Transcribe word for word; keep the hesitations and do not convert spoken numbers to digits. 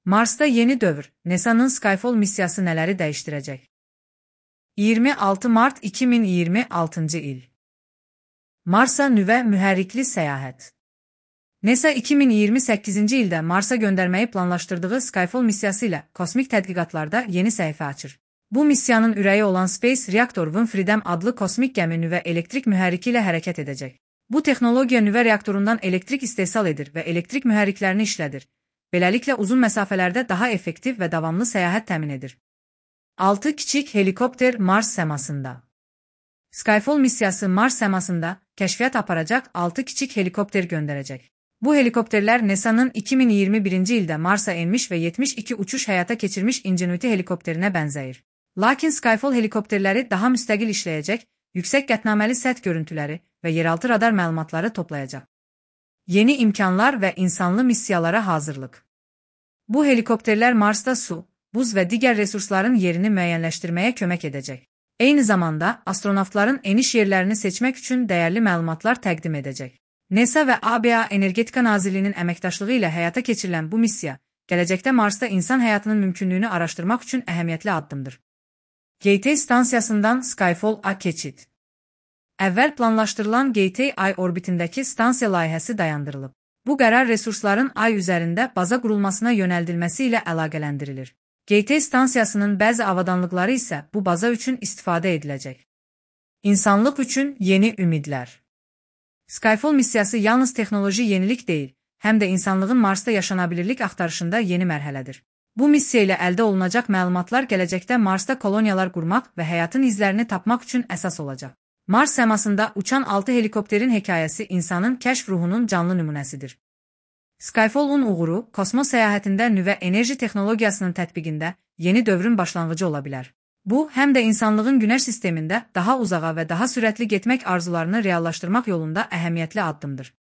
Marsda yeni dövr, NASA'nın Skyfall missiyası neleri dəyişdirəcək? iyirmi altı Mart iki min iyirmi altıncı il. Marsa nüvə mühərrikli səyahət. NASA iki min iyirmi səkkizinci ildə Marsa göndərməyi planlaşdırdığı Skyfall missiyası ilə kosmik tədqiqatlarda yeni səhifə açır. Bu missiyanın ürəyi olan Space Reactor One Freedom adlı kosmik gəmi nüvə elektrik mühərriki ilə hərəkət edəcək. Bu texnologiya nüvə reaktorundan elektrik istehsal edir və elektrik mühərriklərini işlədir. Beləliklə uzun məsafələrdə daha effektiv və davamlı səyahət təmin edir. altı kiçik helikopter Mars səmasında. Skyfall missiyası Mars səmasında kəşfiyyat aparacaq altı kiçik helikopter göndərəcək. Bu helikopterlər NASA'nın iki min iyirmi birinci ildə Marsa enmiş və yetmiş iki uçuş həyata keçirmiş Ingenuity helikopterinə bənzəyir. Lakin Skyfall helikopterləri daha müstəqil işləyəcək, yüksək qətnaməli səth görüntüləri və yeraltı radar məlumatları toplayacaq. Yeni imkanlar və insanlı missiyalara hazırlıq. Bu helikopterlər Marsda su, buz və digər resursların yerini müəyyənləşdirməyə kömək edəcək. Eyni zamanda astronavtların eniş yerlərini seçmək üçün dəyərli məlumatlar təqdim edəcək. NASA və A B A Energetika Nazirliyinin əməkdaşlığı ilə həyata keçirilən bu missiya, gələcəkdə Marsda insan həyatının mümkünlüyünü araşdırmaq üçün əhəmiyyətli addımdır. Gateway stansiyasından Skyfall-a keçid. Əvvəl planlaşdırılan Gateway Ay orbitindəki stansiya layihəsi dayandırılıb. Bu qərar resursların Ay üzərində baza qurulmasına yönəldilməsi ilə əlaqələndirilir. Gateway stansiyasının bəzi avadanlıqları isə bu baza üçün istifadə ediləcək. İnsanlıq üçün yeni ümidlər. Skyfall missiyası yalnız texnoloji yenilik deyil, həm də insanlığın Marsda yaşanabilirlik axtarışında yeni mərhələdir. Bu missiya ilə əldə olunacaq məlumatlar gələcəkdə Marsda koloniyalar qurmaq və həyatın izlərini tapmaq üçün əsas olacaq. Mars səmasında uçan altı helikopterin hekayəsi insanın kəşf ruhunun canlı nümunəsidir. Skyfall-un uğuru, kosmos səyahətində nüvə enerji texnologiyasının tətbiqində yeni dövrün başlanğıcı ola bilər. Bu, həm də insanlığın Günəş sistemində daha uzağa və daha sürətli getmək arzularını reallaşdırmaq yolunda əhəmiyyətli addımdır.